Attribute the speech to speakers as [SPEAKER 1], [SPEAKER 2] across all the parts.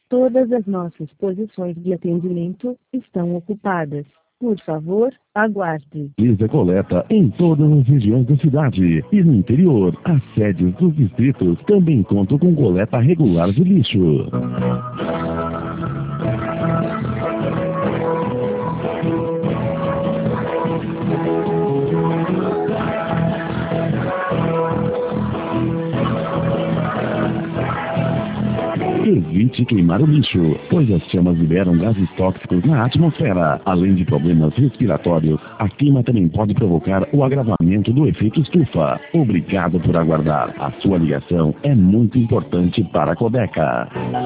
[SPEAKER 1] Todas as nossas posições de atendimento estão ocupadas. Por favor, aguarde.
[SPEAKER 2] Lisa coleta em todas as regiões da cidade e no interior. As sedes dos distritos também contam com coleta regular de lixo. Evite queimar o lixo, pois as chamas liberam gases tóxicos na atmosfera. Além de problemas respiratórios, a queima também pode provocar o agravamento do efeito estufa. Obrigado por aguardar. A sua ligação é muito importante para a Codeca.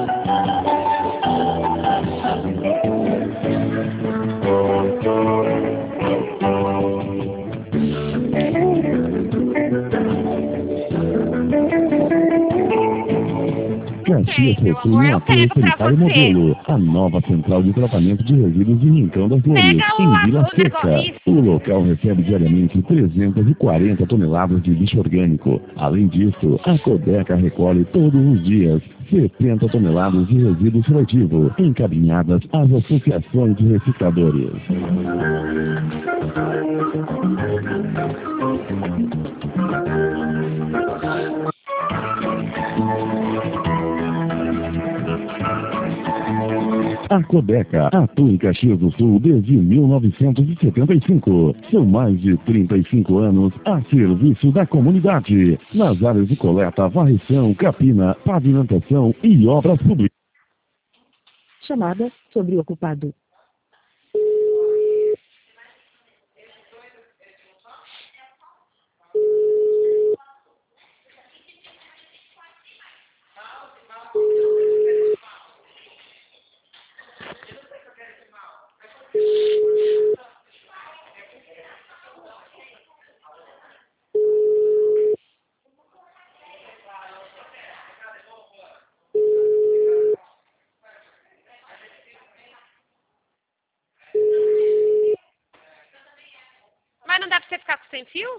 [SPEAKER 2] Caxias possui um apoio sanitário modelo, a nova central de tratamento de resíduos de Rincão das Flores, em Vila Seca. O local recebe diariamente 340 toneladas de lixo orgânico. Além disso, a Codeca recolhe todos os dias 70 toneladas de resíduos seletivos, encaminhadas às associações de recicladores. A Codeca atua em Caxias do Sul desde 1975. São mais de 35 anos a serviço da comunidade, nas áreas de coleta, varrição, capina, pavimentação e obras públicas.
[SPEAKER 1] Chamada sobreocupado.
[SPEAKER 3] Mas não dá pra você ficar com sem fio?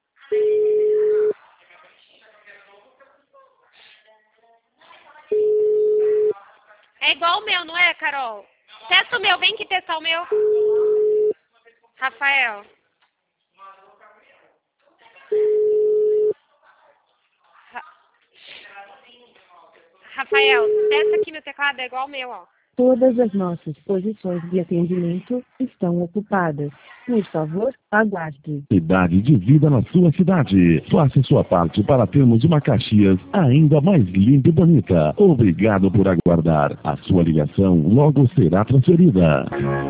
[SPEAKER 3] É igual o meu, não é, Carol? Testa o meu, vem aqui testar o meu. Rafael. Rafael, testa aqui meu teclado, é igual o meu, ó.
[SPEAKER 1] Todas as nossas posições de atendimento estão ocupadas. Por favor, aguarde.
[SPEAKER 2] Qualidade de vida na sua cidade. Faça sua parte para termos uma Caxias ainda mais limpa e bonita. Obrigado por aguardar. A sua ligação logo será transferida.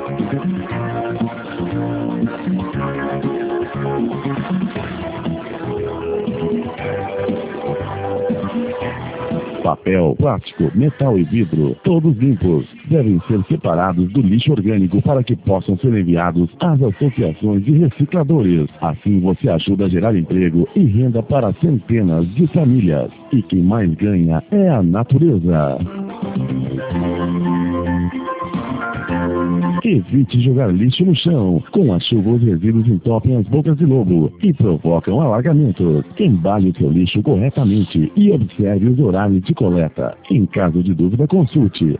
[SPEAKER 2] Papel, plástico, metal e vidro, todos limpos, devem ser separados do lixo orgânico para que possam ser enviados às associações de recicladores. Assim você ajuda a gerar emprego e renda para centenas de famílias. E quem mais ganha é a natureza. Evite jogar lixo no chão. Com a chuva, os resíduos entopem as bocas de lobo e provocam alagamentos. Embale o seu lixo corretamente e observe os horários de coleta. Em caso de dúvida, consulte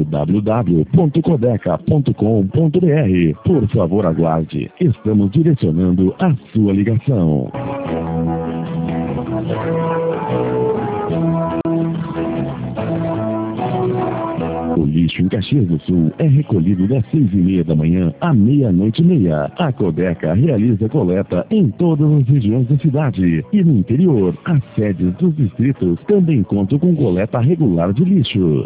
[SPEAKER 2] www.codeca.com.br. Por favor, aguarde. Estamos direcionando a sua ligação. O lixo em Caxias do Sul é recolhido das 6h30 da manhã à meia-noite e meia. A Codeca realiza coleta em todas as regiões da cidade e no interior. As sedes dos distritos também contam com coleta regular de lixo.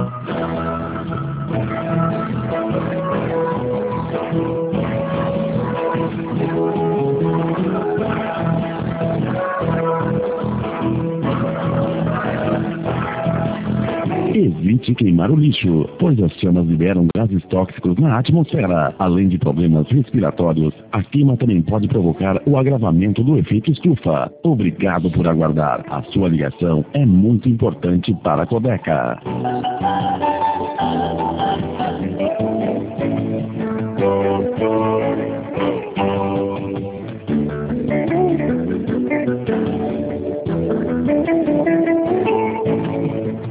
[SPEAKER 2] Evite queimar o lixo, pois as chamas liberam gases tóxicos na atmosfera. Além de problemas respiratórios, a queima também pode provocar o agravamento do efeito estufa. Obrigado por aguardar. A sua ligação é muito importante para a Codeca.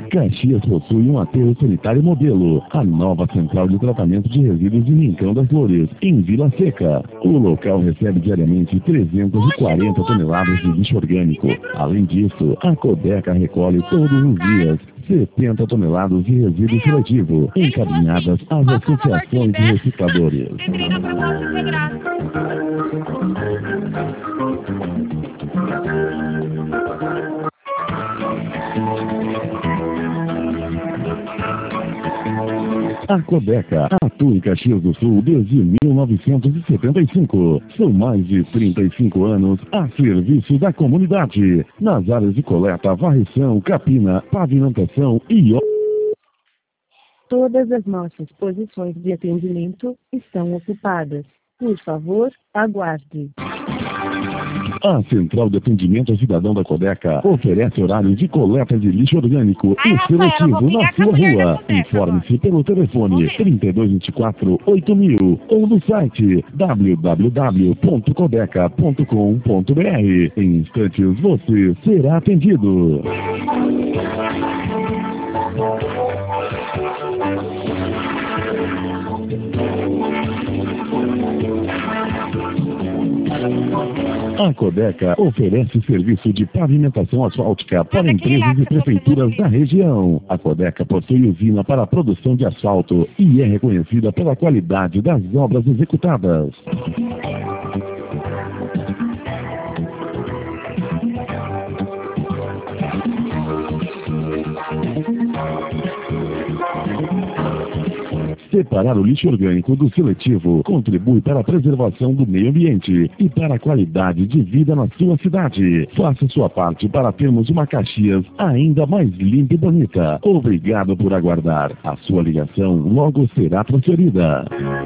[SPEAKER 2] Caxias possui um aterro sanitário modelo, a nova central de tratamento de resíduos de Rincão das Flores, em Vila Seca. O local recebe diariamente 340 toneladas de lixo orgânico. Além disso, a Codeca recolhe todos os dias 70 toneladas de resíduo seletivo, encaminhadas às associações de recicladores. A Codeca atua em Caxias do Sul desde 1975. São mais de 35 anos a serviço da comunidade, nas áreas de coleta, varrição, capina, pavimentação e...
[SPEAKER 1] Todas as nossas posições de atendimento estão ocupadas. Por favor, aguarde.
[SPEAKER 2] A Central de Atendimento ao Cidadão da Codeca oferece horários de coleta de lixo orgânico e seletivo na sua rua. Informe-se pelo telefone 3224-8000 ou no site www.codeca.com.br. Em instantes você será atendido. A Codeca oferece serviço de pavimentação asfáltica para empresas e prefeituras da região. A Codeca possui usina para a produção de asfalto e é reconhecida pela qualidade das obras executadas. Separar o lixo orgânico do seletivo contribui para a preservação do meio ambiente e para a qualidade de vida na sua cidade. Faça sua parte para termos uma Caxias ainda mais limpa e bonita. Obrigado por aguardar. A sua ligação logo será transferida.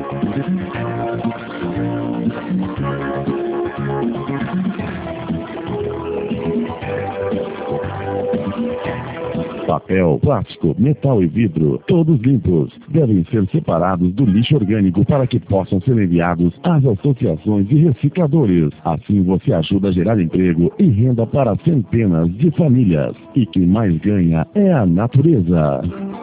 [SPEAKER 2] Papel, plástico, metal e vidro, todos limpos, devem ser separados do lixo orgânico para que possam ser enviados às associações de recicladores. Assim você ajuda a gerar emprego e renda para centenas de famílias. E quem mais ganha é a natureza.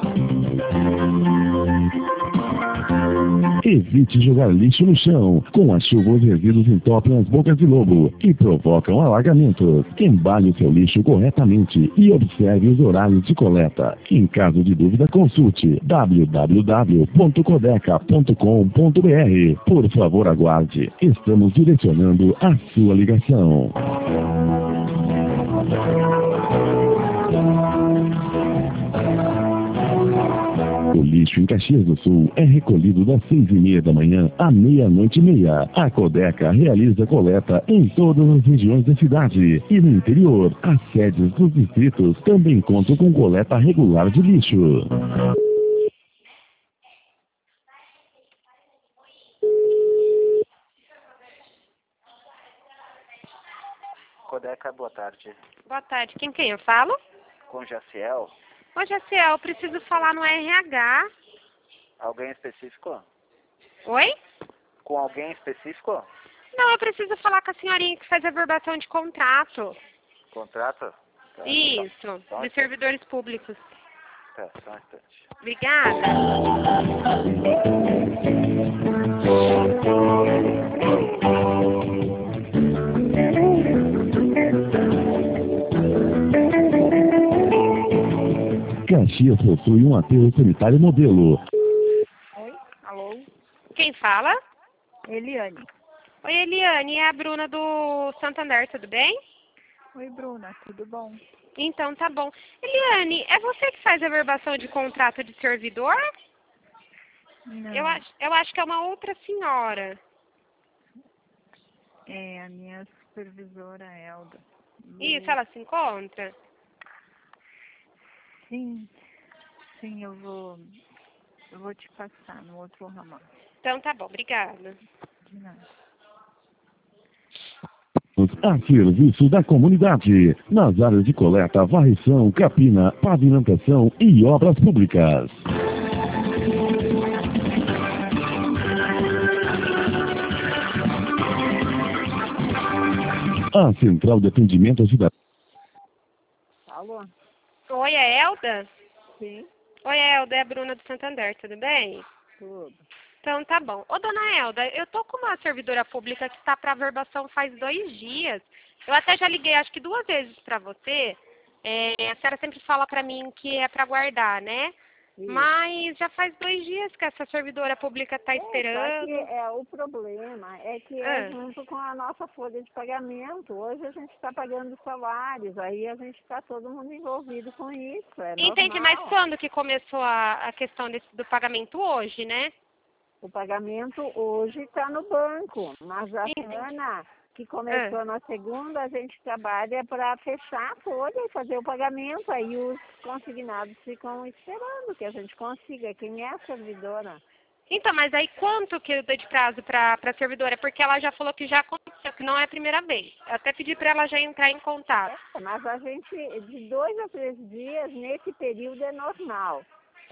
[SPEAKER 2] Evite jogar lixo no chão. Com a chuva, os resíduos entopem as bocas de lobo e provocam alagamentos. Embale seu lixo corretamente e observe os horários de coleta. Em caso de dúvida, consulte www.codeca.com.br. Por favor, aguarde. Estamos direcionando a sua ligação. O lixo em Caxias do Sul é recolhido das 6h30 da manhã à 00:30. A Codeca realiza coleta em todas as regiões da cidade e no interior. As sedes dos distritos também contam com coleta regular de lixo.
[SPEAKER 4] Codeca, boa tarde.
[SPEAKER 3] Boa tarde. Quem eu falo?
[SPEAKER 4] Com Jaciel.
[SPEAKER 3] Ô, Jaciel, eu preciso falar no RH.
[SPEAKER 4] Alguém específico?
[SPEAKER 3] Oi?
[SPEAKER 4] Com alguém específico?
[SPEAKER 3] Não, eu preciso falar com a senhorinha que faz a verbação de contrato.
[SPEAKER 4] Contrato? Tá,
[SPEAKER 3] Isso,
[SPEAKER 4] só
[SPEAKER 3] de servidores públicos.
[SPEAKER 4] Tá, só um instante.
[SPEAKER 3] Obrigada.
[SPEAKER 2] Caxias possui um aterro sanitário modelo.
[SPEAKER 5] Oi, alô?
[SPEAKER 3] Quem fala?
[SPEAKER 5] Eliane.
[SPEAKER 3] Oi, Eliane, é a Bruna do Santander, tudo bem?
[SPEAKER 5] Oi, Bruna, tudo bom?
[SPEAKER 3] Então, tá bom. Eliane, é você que faz a verbação de contrato de servidor?
[SPEAKER 5] Não.
[SPEAKER 3] Eu acho que é uma outra senhora.
[SPEAKER 5] É a minha supervisora, Elda.
[SPEAKER 3] Isso, ela se encontra?
[SPEAKER 5] Sim, eu vou te passar no outro ramal.
[SPEAKER 3] Então, tá bom, obrigada.
[SPEAKER 5] De nada.
[SPEAKER 2] A serviço da comunidade, nas áreas de coleta, varrição, capina, pavimentação e obras públicas. A Central de Atendimento ao Cidadão.
[SPEAKER 5] Alô?
[SPEAKER 3] Oi, é Elda?
[SPEAKER 6] Sim,
[SPEAKER 3] Oi, Elda, é a Bruna do Santander, tudo bem?
[SPEAKER 6] tudo.
[SPEAKER 3] Então tá bom. Ô, dona Elda, eu tô com uma servidora pública que está para averbação faz 2 dias. Eu até já liguei acho que 2 vezes para você. A senhora sempre fala para mim que é para guardar, né?
[SPEAKER 6] Isso.
[SPEAKER 3] Mas já faz 2 dias que essa servidora pública está
[SPEAKER 6] Só que
[SPEAKER 3] esperando.
[SPEAKER 6] o problema é que
[SPEAKER 3] Ah.
[SPEAKER 6] é junto com a nossa folha de pagamento. Hoje a gente está pagando salários, aí a gente está todo mundo envolvido com isso, é
[SPEAKER 3] Entendi,
[SPEAKER 6] normal.
[SPEAKER 3] mas quando que começou a questão do pagamento hoje, né?
[SPEAKER 6] O pagamento hoje está no banco, mas a
[SPEAKER 3] Entendi.
[SPEAKER 6] semana que começou na segunda, a gente trabalha para fechar a folha e fazer o pagamento. Aí os consignados ficam esperando que a gente consiga. Quem é a servidora?
[SPEAKER 3] Então, mas aí quanto que eu dei de prazo para a servidora? Porque ela já falou que já aconteceu, que não é a primeira vez. Eu até pedi para ela já entrar em contato.
[SPEAKER 6] Mas a gente, de 2 a 3 dias, nesse período é normal.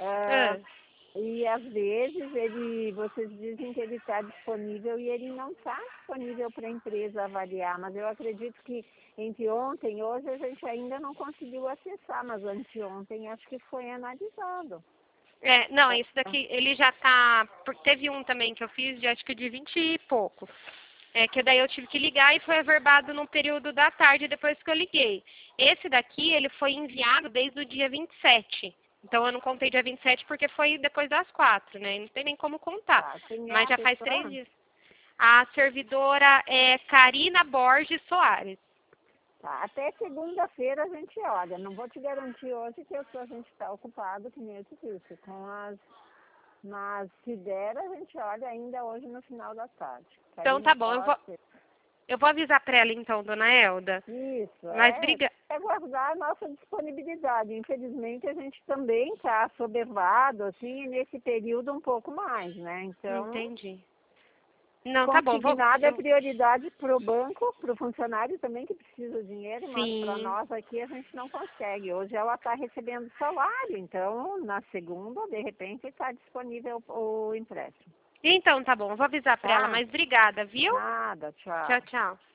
[SPEAKER 6] E às vezes vocês dizem que ele está disponível e ele não está disponível para a empresa avaliar, mas eu acredito que entre ontem e hoje a gente ainda não conseguiu acessar, mas anteontem acho que foi analisado.
[SPEAKER 3] Não, esse daqui, ele já tá... Teve um também que eu fiz, acho que de 20 e pouco. Que daí eu tive que ligar e foi averbado no período da tarde depois que eu liguei. Esse daqui, ele foi enviado desde o dia 27. Então eu não contei dia 27 porque foi depois das 4, né? Não tem nem como contar. Mas já faz 3 dias. A servidora é Karina Borges Soares.
[SPEAKER 6] Tá, até segunda-feira a gente olha. Não vou te garantir hoje que a gente está ocupado, que nem eu te disse, mas se der, a gente olha ainda hoje no final da tarde.
[SPEAKER 3] Então tá bom, eu vou avisar para ela então, dona Elda.
[SPEAKER 6] Isso,
[SPEAKER 3] mas
[SPEAKER 6] é guardar a nossa disponibilidade. Infelizmente a gente também está assoberbado, assim, nesse período um pouco mais, né? Então,
[SPEAKER 3] entendi. Não, tá bom.
[SPEAKER 6] Consignado é prioridade para o banco, para o funcionário também que precisa de dinheiro, mas
[SPEAKER 3] Sim.
[SPEAKER 6] para nós aqui a gente não consegue. Hoje ela está recebendo salário, então na segunda, de repente, está disponível o empréstimo.
[SPEAKER 3] Então tá bom, vou avisar para ela, mas obrigada, viu?
[SPEAKER 6] Nada, tchau.
[SPEAKER 3] Tchau, tchau.